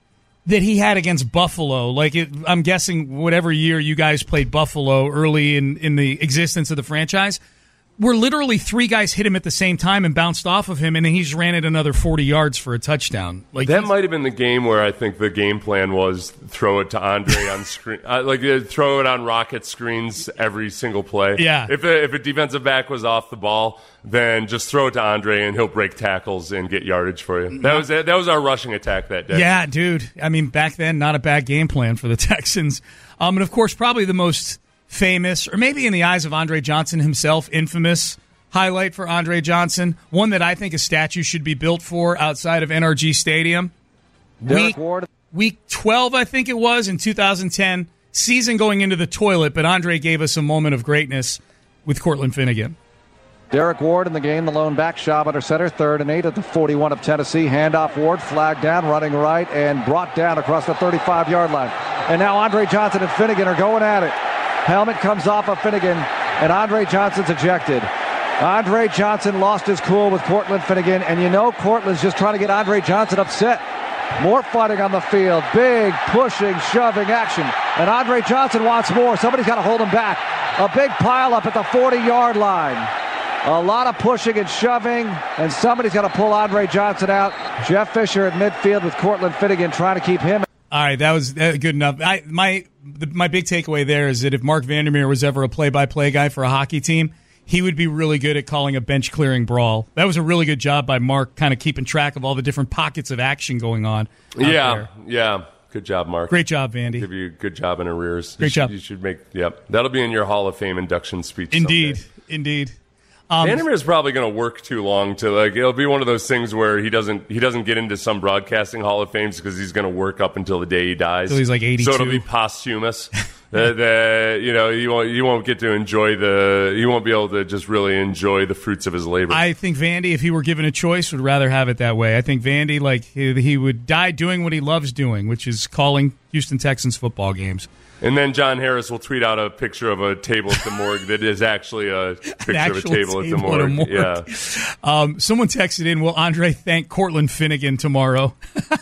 that he had against Buffalo. Like, it, I'm guessing whatever year you guys played Buffalo early in, in the existence of the franchise, where literally three guys hit him at the same time and bounced off of him, and then he just ran it another forty yards for a touchdown. Like that might have been the game where I think the game plan was throw it to Andre on screen, uh, like uh, throw it on rocket screens every single play. Yeah. If a, if a defensive back was off the ball, then just throw it to Andre and he'll break tackles and get yardage for you. That was that was our rushing attack that day. Yeah, dude. I mean, back then, not a bad game plan for the Texans. Um, and of course, probably the most famous, or maybe in the eyes of Andre Johnson himself, infamous highlight for Andre Johnson, one that I think a statue should be built for outside of N R G Stadium. Week, week twelve, I think it was, in two thousand ten, season going into the toilet, but Andre gave us a moment of greatness with Cortland Finnegan. Derek Ward in the game, the lone back, Schaub under center, third and eight at the forty-one of Tennessee. Handoff Ward, flag down, running right, and brought down across the thirty-five-yard line. And now Andre Johnson and Finnegan are going at it. Helmet comes off of Finnegan, and Andre Johnson's ejected. Andre Johnson lost his cool with Cortland Finnegan, and you know Cortland's just trying to get Andre Johnson upset. More fighting on the field, big pushing, shoving action, and Andre Johnson wants more. Somebody's got to hold him back. A big pile up at the forty-yard line. A lot of pushing and shoving, and somebody's got to pull Andre Johnson out. Jeff Fisher at midfield with Cortland Finnegan trying to keep him. All right, that was uh, good enough. I, my the, my big takeaway there is that if Mark Vandermeer was ever a play-by-play guy for a hockey team, he would be really good at calling a bench-clearing brawl. That was a really good job by Mark, kind of keeping track of all the different pockets of action going on. Yeah, there. yeah. Good job, Mark. Great job, Vandy. Give you a good job in arrears. Great you should, job. You should make, yep. That'll be in your Hall of Fame induction speech Indeed, someday. indeed. Um, Vandermeer's probably going to work too long to like. It'll be one of those things where he doesn't he doesn't get into some broadcasting Hall of Fames because he's going to work up until the day he dies. So he's like eighty-two. So it'll be posthumous. the, the, you know, you won't you won't get to enjoy the. You won't be able to just really enjoy the fruits of his labor. I think Vandy, if he were given a choice, would rather have it that way. I think Vandy, like he, he would die doing what he loves doing, which is calling Houston Texans football games. And then John Harris will tweet out a picture of a table at the morgue that is actually a picture of a table, table at the morgue. At a morgue. Yeah. Um, someone texted in, will Andre thank Cortland Finnegan tomorrow?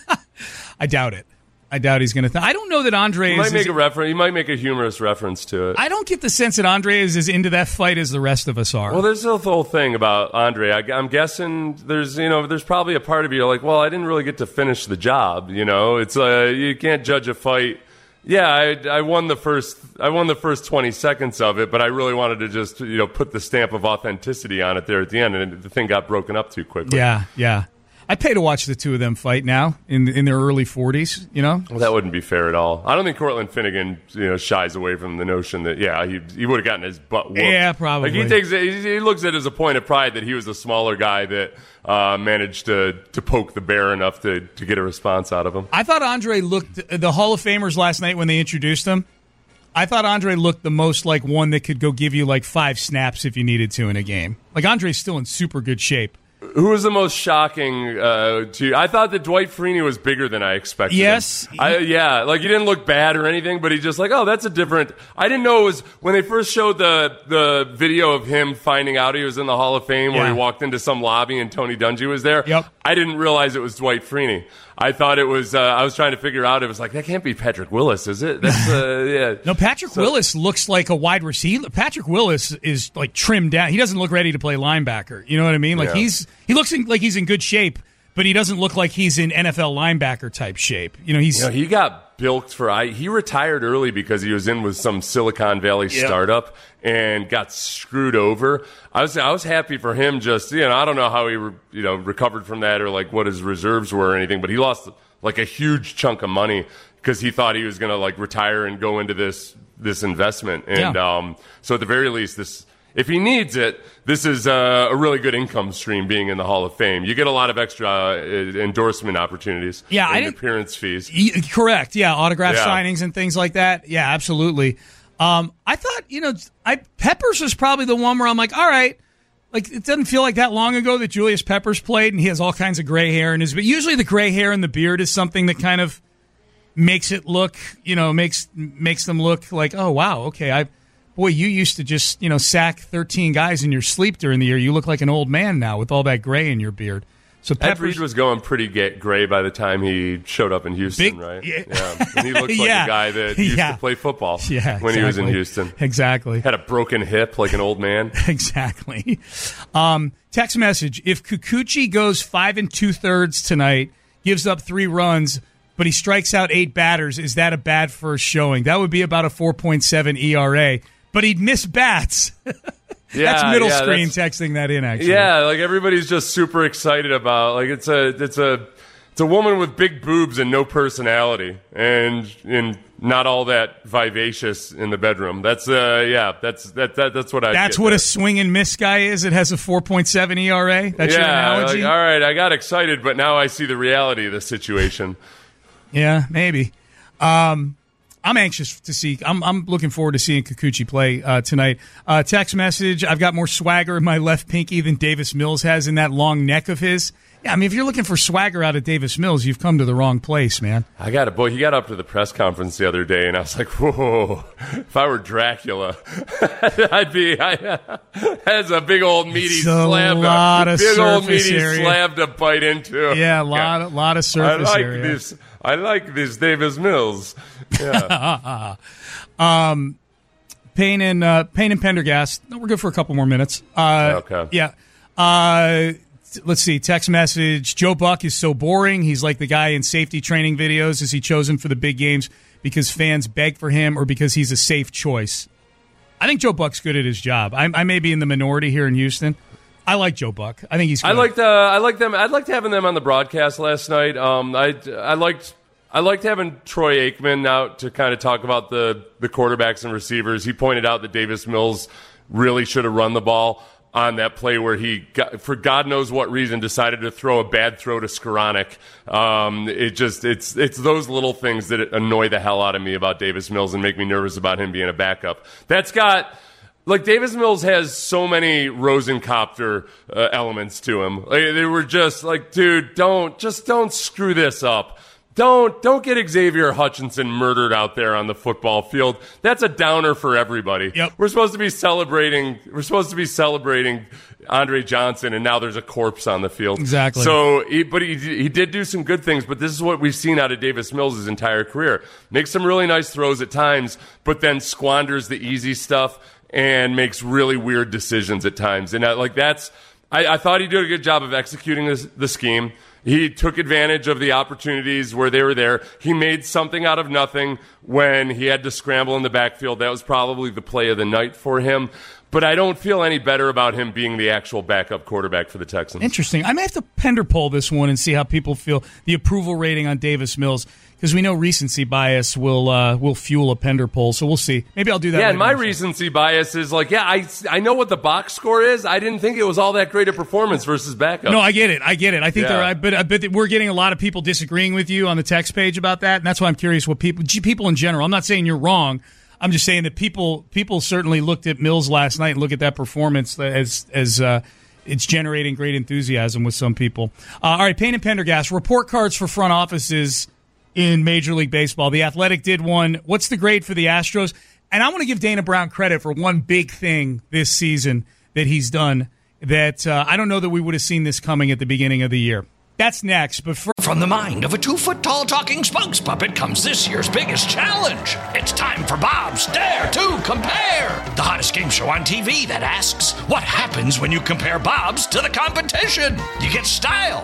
I doubt it. I doubt he's going to. Th- I don't know that Andre he is. Might make is, a refer- he might make a humorous reference to it. I don't get the sense that Andre is as into that fight as the rest of us are. Well, there's the whole thing about Andre. I, I'm guessing there's, you know, there's probably a part of you like, well, I didn't really get to finish the job. You know, it's uh, you can't judge a fight. Yeah, I, I won the first. I won the first twenty seconds of it, but I really wanted to just, you know, put the stamp of authenticity on it there at the end, and the thing got broken up too quickly. Yeah, yeah. I'd pay to watch the two of them fight now in in their early forties. You know, well, that wouldn't be fair at all. I don't think Cortland Finnegan, you know, shies away from the notion that yeah, he he would have gotten his butt whooped. Yeah, probably. Like he takes it, he looks at it as a point of pride that he was a smaller guy that uh, managed to to poke the bear enough to to get a response out of him. I thought Andre looked the Hall of Famers last night when they introduced him. I thought Andre looked the most like one that could go give you like five snaps if you needed to in a game. Like Andre's still in super good shape. Who was the most shocking uh, to you? I thought that Dwight Freeney was bigger than I expected. Yes. I, yeah, like he didn't look bad or anything, but he just like, oh, that's a different. I didn't know it was when they first showed the the video of him finding out he was in the Hall of Fame, Yeah. where he walked into some lobby and Tony Dungy was there. Yep. I didn't realize it was Dwight Freeney. I thought it was. Uh, I was trying to figure out. It was like that can't be Patrick Willis, is it? That's uh, yeah. No, Patrick So- Willis looks like a wide receiver. Patrick Willis is like trimmed down. He doesn't look ready to play linebacker. You know what I mean? Like Yeah. he's he looks in, like he's in good shape, but he doesn't look like he's in N F L linebacker type shape. You know, he's You know, he got bilked for. I, he retired early because he was in with some Silicon Valley Yep. startup and got screwed over. I was I was happy for him. Just you know, I don't know how he re, you know recovered from that or like what his reserves were or anything, but he lost like a huge chunk of money because he thought he was going to like retire and go into this this investment. And Yeah. um, so at the very least, this. If he needs it, this is uh, a really good income stream being in the Hall of Fame. You get a lot of extra uh, endorsement opportunities Yeah, I and didn't- appearance fees. Y- correct. Yeah, autograph Yeah. signings and things like that. Yeah, absolutely. Um, I thought, you know, I Peppers was probably the one where I'm like, all right, like it doesn't feel like that long ago that Julius Peppers played, and he has all kinds of gray hair in his. But usually, the gray hair and the beard is something that kind of makes it look, you know, makes makes them look like, oh wow, okay, I. Boy, you used to just, you know, sack thirteen guys in your sleep during the year. You look like an old man now with all that gray in your beard. So Ed Reed was going pretty gay, gray by the time he showed up in Houston, Big, right? Yeah. yeah. And he looked like yeah. a guy that used yeah. to play football yeah, when exactly. he was in Houston. Exactly. Had a broken hip like an old man. Exactly. Um, text message. If Kikuchi goes five and two-thirds tonight, gives up three runs, but he strikes out eight batters, is that a bad first showing? That would be about a four point seven E R A. But he'd miss bats. Yeah, that's middle yeah, screen that's, texting that in, actually. Yeah, like everybody's just super excited about like it's a it's a it's a woman with big boobs and no personality and and not all that vivacious in the bedroom. That's uh yeah, that's that, that that's what I That's what there. A swing and miss guy is. It has a four point seven E R A. That's yeah, your analogy. Like, all right, I got excited, but now I see the reality of the situation. Yeah, maybe. Um I'm anxious to see. I'm, I'm looking forward to seeing Kikuchi play uh, tonight. Uh, text message: I've got more swagger in my left pinky than Davis Mills has in that long neck of his. Yeah, I mean, if you're looking for swagger out of Davis Mills, you've come to the wrong place, man. I got a boy. He got up to the press conference the other day, and I was like, "Whoa! If I were Dracula, I'd be." I, that's a big old meaty it's slab. A lot a of big old meaty area. slab to bite into. Yeah, a lot, yeah. lot of surface I like area. This, I like this Davis Mills. Yeah. um, Payne and uh, Payne and Pendergast. No, we're good for a couple more minutes. Uh, okay. Yeah. Uh, let's see. Text message. Joe Buck is so boring. He's like the guy in safety training videos. Is he chosen for the big games because fans beg for him or because he's a safe choice? I think Joe Buck's good at his job. I, I may be in the minority here in Houston. I like Joe Buck. I think he's good. I liked. Uh, I liked them. I liked having them on the broadcast last night. Um, I I liked. I liked having Troy Aikman out to kind of talk about the, the quarterbacks and receivers. He pointed out that Davis Mills really should have run the ball on that play where he, got, for God knows what reason, decided to throw a bad throw to Skoranek. Um, it just it's it's those little things that annoy the hell out of me about Davis Mills and make me nervous about him being a backup. That's got. Like, Davis Mills has so many Rosencopter uh, elements to him. Like, they were just like, dude, don't, just don't screw this up. Don't don't get Xavier Hutchinson murdered out there on the football field. That's a downer for everybody. Yep. We're supposed to be celebrating. We're supposed to be celebrating Andre Johnson, and now there's a corpse on the field. Exactly. So, he, but he he did do some good things. But this is what we've seen out of Davis Mills his entire career. Makes some really nice throws at times, but then squanders the easy stuff and makes really weird decisions at times. And I, like that's, I, I thought he did a good job of executing this, the scheme. He took advantage of the opportunities where they were there. He made something out of nothing when he had to scramble in the backfield. That was probably the play of the night for him. But I don't feel any better about him being the actual backup quarterback for the Texans. Interesting. I may have to Pender poll this one and see how people feel, the approval rating on Davis Mills, because we know recency bias will uh, will fuel a Pender poll. So we'll see. Maybe I'll do that. Yeah, and my recency bias is like, yeah, I, I know what the box score is. I didn't think it was all that great a performance versus backup. No, I get it. I get it. I think yeah. there. I bet, I bet that we're getting a lot of people disagreeing with you on the text page about that, and that's why I'm curious what people people in general. I'm not saying you're wrong. I'm just saying that people people certainly looked at Mills last night and look at that performance as as uh, it's generating great enthusiasm with some people. Uh, all right, Payne and Pendergast, report cards for front offices in Major League Baseball. The Athletic did one. What's the grade for the Astros? And I want to give Dana Brown credit for one big thing this season that he's done that uh, I don't know that we would have seen this coming at the beginning of the year. That's next, but first... From the mind of a two-foot-tall talking spokes puppet comes this year's biggest challenge. It's time for Bob's Dare to Compare, the hottest game show on T V that asks, what happens when you compare Bob's to the competition? You get style.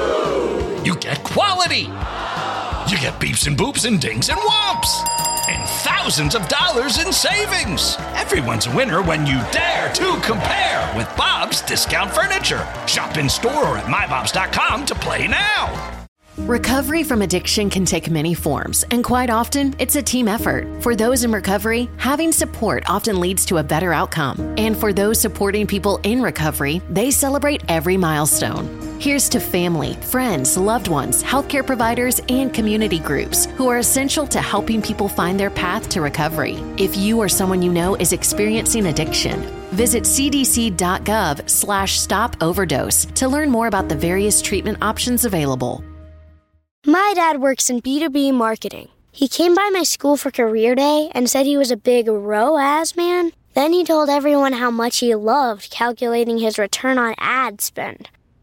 You get quality. You get beeps and boops and dings and whomps. And thousands of dollars in savings. Everyone's a winner when you dare to compare with Bob's Discount Furniture. Shop in store or at my bobs dot com to play now. Recovery from addiction can take many forms, and quite often, it's a team effort. For those in recovery, having support often leads to a better outcome. And for those supporting people in recovery, they celebrate every milestone. Here's to family, friends, loved ones, healthcare providers, and community groups who are essential to helping people find their path to recovery. If you or someone you know is experiencing addiction, visit cdc.gov slash stop overdose to learn more about the various treatment options available. My dad works in B two B marketing. He came by my school for career day and said he was a big R O A S man. Then he told everyone how much he loved calculating his return on ad spend.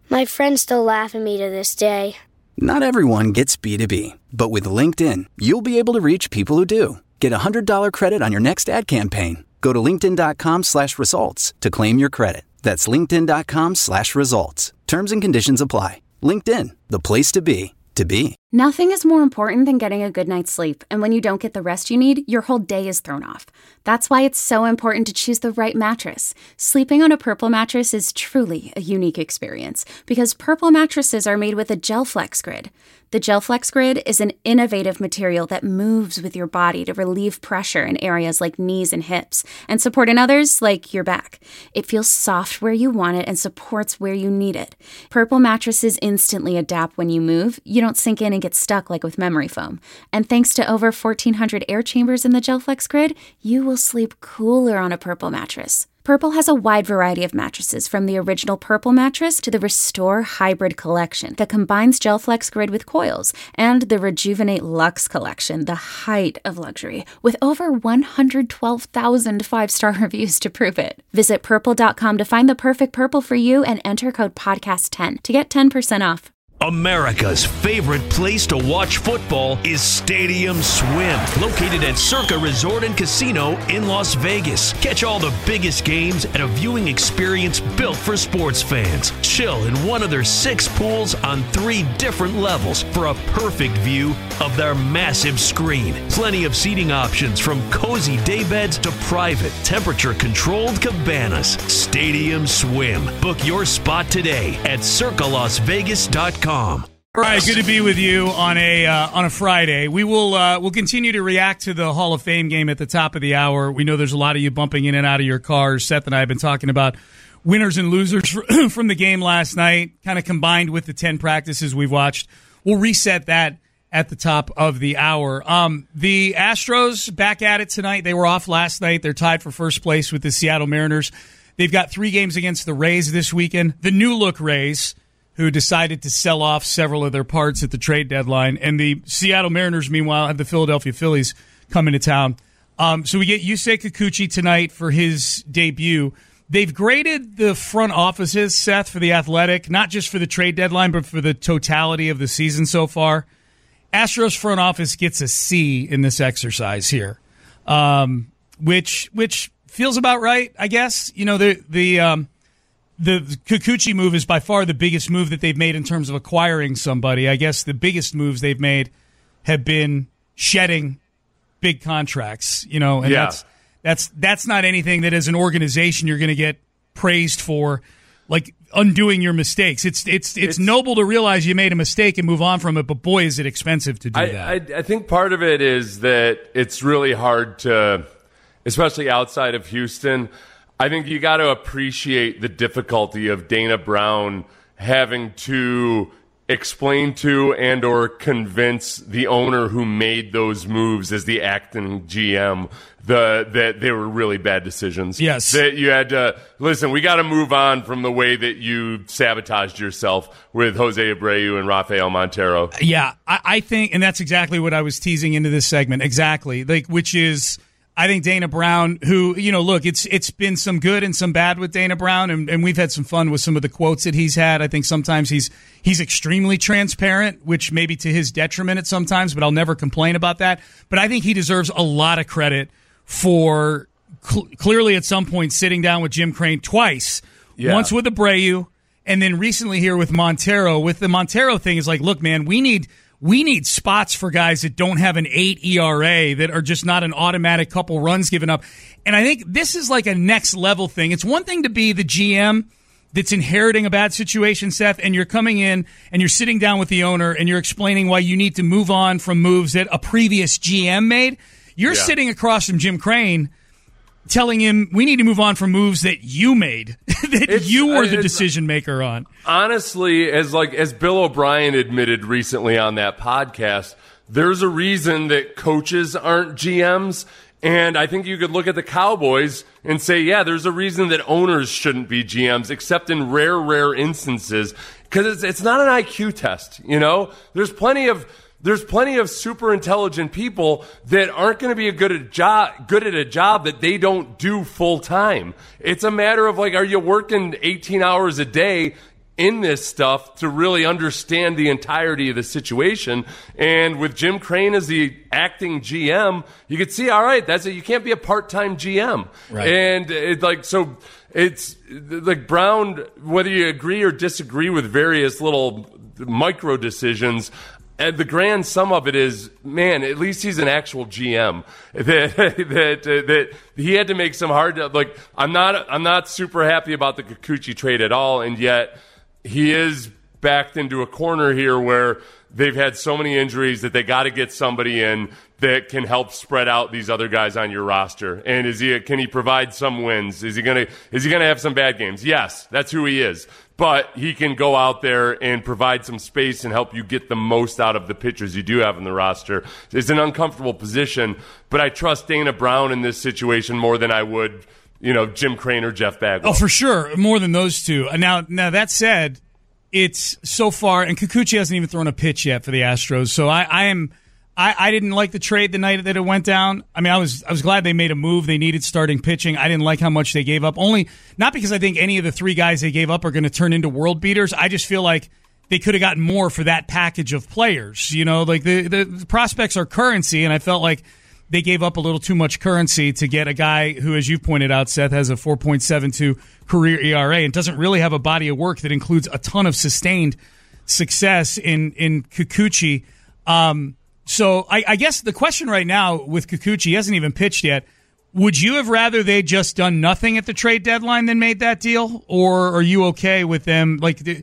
My friends still laugh at me to this day. Not everyone gets B two B, but with LinkedIn, you'll be able to reach people who do. Get a one hundred dollars credit on your next ad campaign. Go to linkedin.com slash results to claim your credit. That's linkedin.com slash results. Terms and conditions apply. LinkedIn, the place to be, to be. Nothing is more important than getting a good night's sleep, and when you don't get the rest you need, your whole day is thrown off. That's why it's so important to choose the right mattress. Sleeping on a Purple mattress is truly a unique experience, because Purple mattresses are made with a GelFlex Grid. The GelFlex Grid is an innovative material that moves with your body to relieve pressure in areas like knees and hips, and support in others like your back. It feels soft where you want it and supports where you need it. Purple mattresses instantly adapt when you move. You don't sink in and get stuck like with memory foam. And thanks to over fourteen hundred air chambers in the GelFlex Grid, you will sleep cooler on a Purple mattress. Purple has a wide variety of mattresses, from the original Purple mattress to the Restore Hybrid collection that combines GelFlex Grid with coils, and the Rejuvenate Luxe collection, the height of luxury, with over one hundred twelve thousand five-star reviews to prove it. Visit purple dot com to find the perfect Purple for you and enter code podcast ten to get ten percent off. America's favorite place to watch football is Stadium Swim, located at Circa Resort and Casino in Las Vegas. Catch all the biggest games at a viewing experience built for sports fans. Chill in one of their six pools on three different levels for a perfect view of their massive screen. Plenty of seating options, from cozy daybeds to private, temperature-controlled cabanas. Stadium Swim. Book your spot today at circa las vegas dot com. All right, good to be with you on a uh, on a Friday. We will uh, we'll continue to react to the Hall of Fame game at the top of the hour. We know there's a lot of you bumping in and out of your cars. Seth and I have been talking about winners and losers from the game last night, kind of combined with the ten practices we've watched. We'll reset that at the top of the hour. Um, the Astros back at it tonight. They were off last night. They're tied for first place with the Seattle Mariners. They've got three games against the Rays this weekend. The new look Rays, who decided to sell off several of their parts at the trade deadline. And the Seattle Mariners, meanwhile, have the Philadelphia Phillies coming to town. Um, so we get Yusei Kikuchi tonight for his debut. They've graded the front offices, Seth, for the Athletic, not just for the trade deadline, but for the totality of the season so far. Astros front office gets a C in this exercise here, um, which which feels about right, I guess. You know, the the um, The Kikuchi move is by far the biggest move that they've made in terms of acquiring somebody. I guess the biggest moves they've made have been shedding big contracts, you know, and yeah. that's that's that's not anything that as an organization you're going to get praised for, like undoing your mistakes. It's, it's it's it's noble to realize you made a mistake and move on from it, but boy, is it expensive to do I, that. I, I think part of it is that it's really hard to, especially outside of Houston, I think you got to appreciate the difficulty of Dana Brown having to explain to and or convince the owner who made those moves as the acting G M the that they were really bad decisions. Yes. That you had to, listen, we got to move on from the way that you sabotaged yourself with Jose Abreu and Rafael Montero. Yeah, I, I think, and that's exactly what I was teasing into this segment, exactly, like which is, I think Dana Brown, who, you know, look, it's it's been some good and some bad with Dana Brown, and, and we've had some fun with some of the quotes that he's had. I think sometimes he's he's extremely transparent, which may be to his detriment at sometimes, but I'll never complain about that. But I think he deserves a lot of credit for cl- clearly at some point sitting down with Jim Crane twice, yeah. once with Abreu, and then recently here with Montero. With the Montero thing, is like, look, man, we need – We need spots for guys that don't have an eight E R A, that are just not an automatic couple runs given up. And I think this is like a next level thing. It's one thing to be the G M that's inheriting a bad situation, Seth, and you're coming in and you're sitting down with the owner and you're explaining why you need to move on from moves that a previous G M made. You're yeah. sitting across from Jim Crane telling him we need to move on from moves that you made, that it's, you were the decision maker on. Honestly, as like as Bill O'Brien admitted recently on that podcast, there's a reason that coaches aren't G Ms. And I think you could look at the Cowboys and say, yeah, there's a reason that owners shouldn't be G Ms, except in rare, rare instances, because it's, it's not an I Q test. You know, there's plenty of There's plenty of super intelligent people that aren't going to be a good at a job, good at a job that they don't do full time. It's a matter of like, are you working eighteen hours a day in this stuff to really understand the entirety of the situation. And with Jim Crane as the acting G M, you could see, all right, that's it. You can't be a part-time G M. Right. And it, like, so it's like Brown, whether you agree or disagree with various little micro decisions, and the grand sum of it is, man, at least he's an actual G M. That that that he had to make some hard. Like, I'm not I'm not super happy about the Kikuchi trade at all, and yet he is backed into a corner here where they've had so many injuries that they got to get somebody in that can help spread out these other guys on your roster. And is he? Can he provide some wins? Is he gonna? Is he gonna have some bad games? Yes, that's who he is. But he can go out there and provide some space and help you get the most out of the pitchers you do have on the roster. It's an uncomfortable position, but I trust Dana Brown in this situation more than I would, you know, Jim Crane or Jeff Bagwell. Oh, for sure, more than those two. Now, now that said, it's so far, and Kikuchi hasn't even thrown a pitch yet for the Astros. So I, I am. I, I didn't like the trade the night that it went down. I mean, I was I was glad they made a move. They needed starting pitching. I didn't like how much they gave up. Only not because I think any of the three guys they gave up are going to turn into world beaters. I just feel like they could have gotten more for that package of players. You know, like the, the, the prospects are currency, and I felt like they gave up a little too much currency to get a guy who, as you pointed out, Seth, has a four point seven two career E R A and doesn't really have a body of work that includes a ton of sustained success in, in Kikuchi. Um So I, I guess the question right now with Kikuchi, he hasn't even pitched yet. Would you have rather they just done nothing at the trade deadline than made that deal, or are you okay with them? Like, like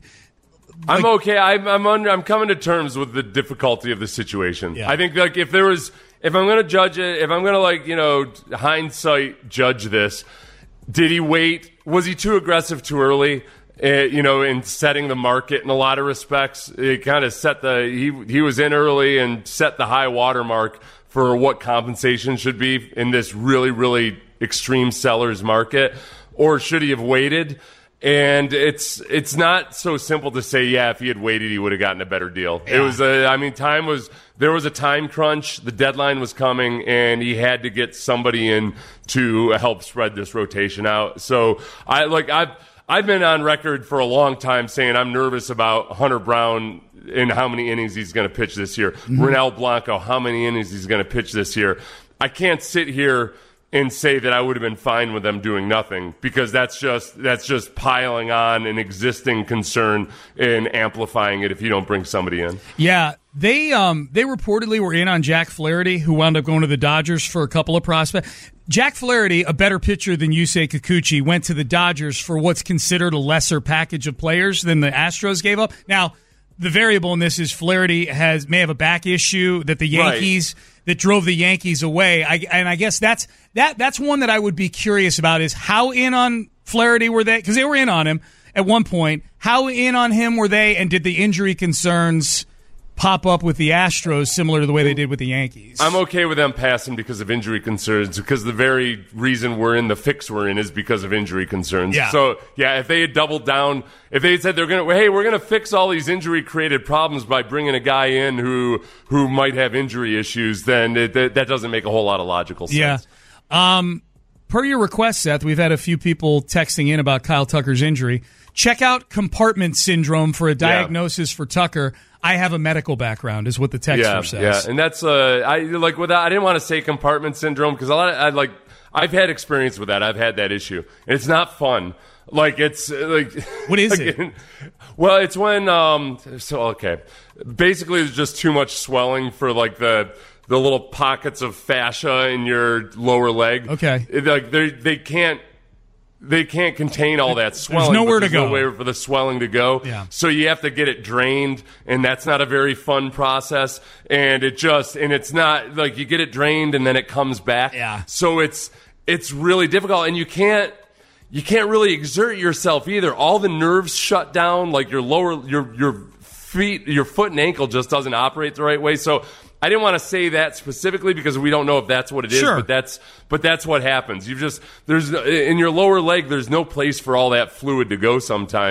I'm okay. I'm I'm, under, I'm coming to terms with the difficulty of the situation. Yeah. I think like if there was, if I'm going to judge it, if I'm going to like you know hindsight judge this, did he wait? Was he too aggressive too early? Uh, you know, in setting the market in a lot of respects, it kind of set the he he was in early and set the high water mark for what compensation should be in this really really extreme sellers market, or should he have waited? And it's it's not so simple to say, yeah, if he had waited, he would have gotten a better deal. Yeah. It was a, I mean, time was there was a time crunch. The deadline was coming, and he had to get somebody in to help spread this rotation out. So I like I've. I've been on record for a long time saying I'm nervous about Hunter Brown and how many innings he's going to pitch this year. Mm-hmm. Ronel Blanco, how many innings he's going to pitch this year. I can't sit here and say that I would have been fine with them doing nothing, because that's just that's just piling on an existing concern and amplifying it if you don't bring somebody in. Yeah, they um they reportedly were in on Jack Flaherty, who wound up going to the Dodgers for a couple of prospects. Jack Flaherty, a better pitcher than Yusei Kikuchi, went to the Dodgers for what's considered a lesser package of players than the Astros gave up. Now, the variable in this is Flaherty has may have a back issue that the Yankees right. that drove the Yankees away. I, and I guess that's that that's one that I would be curious about, is how in on Flaherty were they? Because they were in on him at one point. How in on him were they, and did the injury concerns pop up with the Astros similar to the way they did with the Yankees? I'm okay with them passing because of injury concerns, because the very reason we're in the fix we're in is because of injury concerns. Yeah. So, yeah, if they had doubled down, if they had said they're going to, hey, we're going to fix all these injury-created problems by bringing a guy in who who might have injury issues, then it, that, that doesn't make a whole lot of logical sense. Yeah. Um, per your request, Seth, we've had a few people texting in about Kyle Tucker's injury. Check out compartment syndrome for a diagnosis yeah. for Tucker. I have a medical background, is what the texter yeah, says. Yeah, and that's uh, I like without. I didn't want to say compartment syndrome because a lot of I like I've had experience with that. I've had that issue, and it's not fun. Like it's like what is like, it? Well, it's when um. So okay, basically, there's just too much swelling for like the. the little pockets of fascia in your lower leg. Okay, it, like they they can't. They can't contain all that swelling. There's nowhere there's to go. No way for the swelling to go. Yeah. So you have to get it drained, and that's not a very fun process. And it just and it's not like you get it drained and then it comes back. Yeah. So it's it's really difficult, and you can't you can't really exert yourself either. All the nerves shut down. Like your lower your your feet, your foot and ankle just doesn't operate the right way. So I didn't want to say that specifically because we don't know if that's what it is, sure. but that's but that's what happens. You just there's in your lower leg there's no place for all that fluid to go sometimes,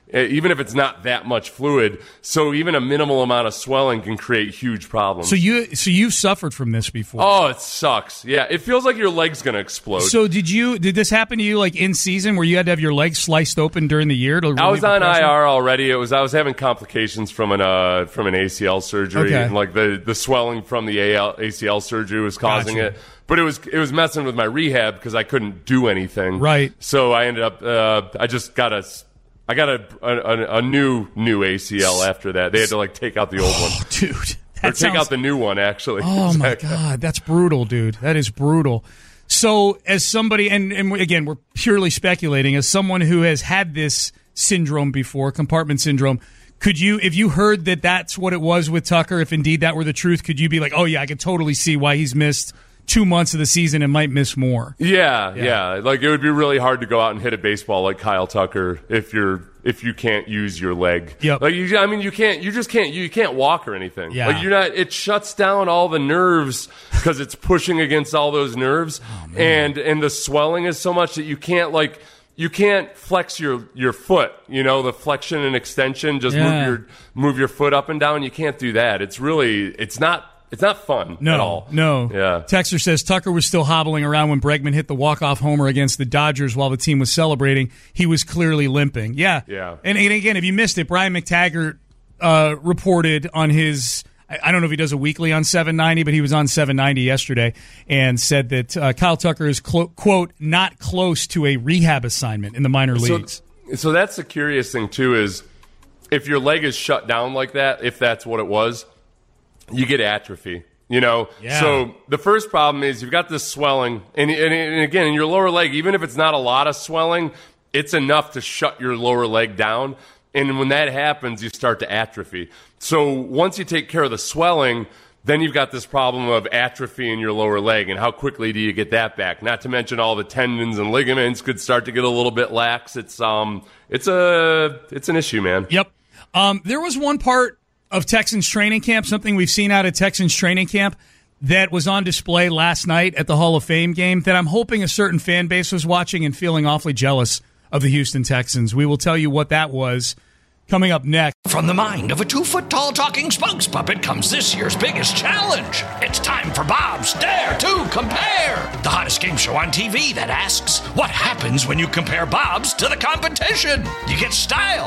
even if it's not that much fluid. So even a minimal amount of swelling can create huge problems. So you so you've suffered from this before? Oh, it sucks. Yeah, it feels like your leg's going to explode. So did you? Did this happen to you like in season where you had to have your leg sliced open during the year? To I was on I R already. It was I was having complications from an uh, from an A C L surgery, Okay. and like the, the swelling from the A C L surgery was causing Gotcha. it. But it was it was messing with my rehab because I couldn't do anything. Right. So I ended up. Uh, I just got a. I got a, a a new new A C L after that. They had to like take out the old one, oh, dude. or That take sounds- out the new one actually. Oh my God, that's brutal, dude. That is brutal. So, as somebody, and, and again, we're purely speculating, as someone who has had this syndrome before, compartment syndrome, could you, if you heard that that's what it was with Tucker, if indeed that were the truth, could you be like, oh yeah, I can totally see why he's missed two months of the season and might miss more? Yeah, Yeah. yeah, Like it would be really hard to go out and hit a baseball like Kyle Tucker if you're if you can't use your leg. Yep. Like you, I mean, you can't. You just can't. You can't walk or anything. Yeah. Like you're not. It shuts down all the nerves because it's pushing against all those nerves, Oh, and and the swelling is so much that you can't like. You can't flex your, your foot, you know, the flexion and extension. Just Yeah. move your move your foot up and down. You can't do that. It's really. It's not. It's not fun No, at all. no. Yeah. Texter says Tucker was still hobbling around when Bregman hit the walk-off homer against the Dodgers while the team was celebrating. He was clearly limping. Yeah. Yeah. And, and again, if you missed it, Brian McTaggart uh, reported on his, I I don't know if he does a weekly on seven ninety, but he was on seven ninety yesterday and said that uh, Kyle Tucker is, clo- quote, not close to a rehab assignment in the minor leagues. So, so that's the curious thing, too, is if your leg is shut down like that, if that's what it was, you get atrophy, you know? Yeah. So the first problem is you've got this swelling, and, and, and again, in your lower leg, even if it's not a lot of swelling, it's enough to shut your lower leg down. And when that happens, you start to atrophy. So once you take care of the swelling, then you've got this problem of atrophy in your lower leg, and how quickly do you get that back? Not to mention all the tendons and ligaments could start to get a little bit lax. It's um, it's a it's an issue, man. Yep. Um, there was one part of Texans training camp, something we've seen out of Texans training camp that was on display last night at the Hall of Fame game that I'm hoping a certain fan base was watching and feeling awfully jealous of the Houston Texans. We will tell you what that was coming up next. From the mind of a two-foot-tall talking spokes puppet comes this year's biggest challenge. It's time for Bob's Dare to Compare, the hottest game show on T V that asks, what happens when you compare Bob's to the competition? You get style.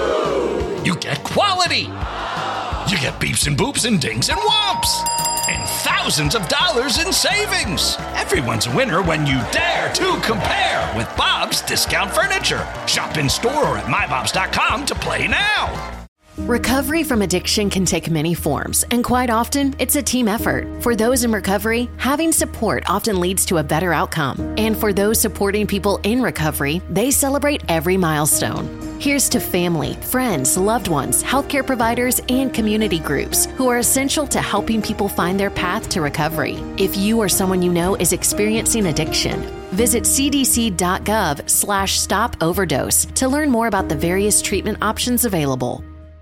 You get quality. You get beeps and boops and dings and whomps. And thousands of dollars in savings. Everyone's a winner when you dare to compare with Bob's Discount Furniture. Shop in store or at my bobs dot com to play now. Recovery from addiction can take many forms, and quite often, it's a team effort. For those in recovery, having support often leads to a better outcome. And for those supporting people in recovery, they celebrate every milestone. Here's to family, friends, loved ones, healthcare providers, and community groups who are essential to helping people find their path to recovery. If you or someone you know is experiencing addiction, visit c d c dot gov slash stop overdose to learn more about the various treatment options available.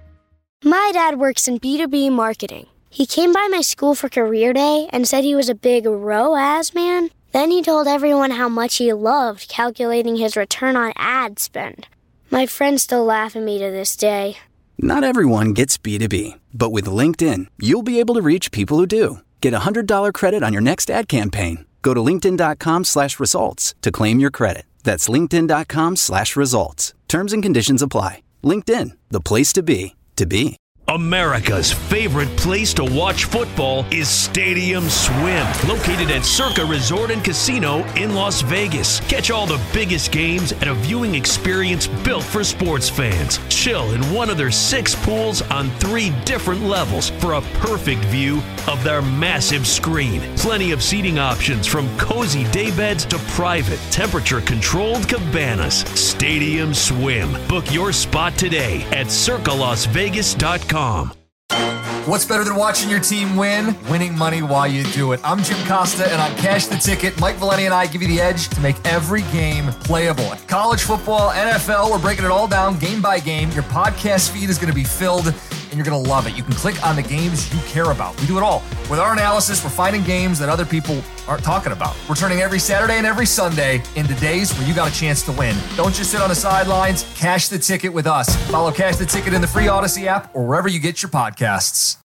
My dad works in B two B marketing. He came by my school for career day and said he was a big R O A S man. Then he told everyone how much he loved calculating his return on ad spend. My friends still laugh at me to this day. Not everyone gets B two B, but with LinkedIn, you'll be able to reach people who do. Get a one hundred dollars credit on your next ad campaign. Go to linkedin dot com slash results to claim your credit. That's linkedin dot com slash results. Terms and conditions apply. LinkedIn, the place to be, to be. America's favorite place to watch football is Stadium Swim, located at Circa Resort and Casino in Las Vegas. Catch all the biggest games at a viewing experience built for sports fans. Chill in one of their six pools on three different levels for a perfect view of their massive screen. Plenty of seating options from cozy daybeds to private, temperature-controlled cabanas. Stadium Swim. Book your spot today at circa las vegas dot com. What's better than watching your team win? Winning money while you do it. I'm Jim Costa, and on Cash the Ticket, Mike Valenti and I give you the edge to make every game playable. College football, N F L, we're breaking it all down game by game. Your podcast feed is going to be filled, and and you're going to love it. You can click on the games you care about. We do it all. With our analysis, we're finding games that other people aren't talking about. We're turning every Saturday and every Sunday into days where you got a chance to win. Don't just sit on the sidelines. Cash the ticket with us. Follow Cash the Ticket in the free Odyssey app or wherever you get your podcasts.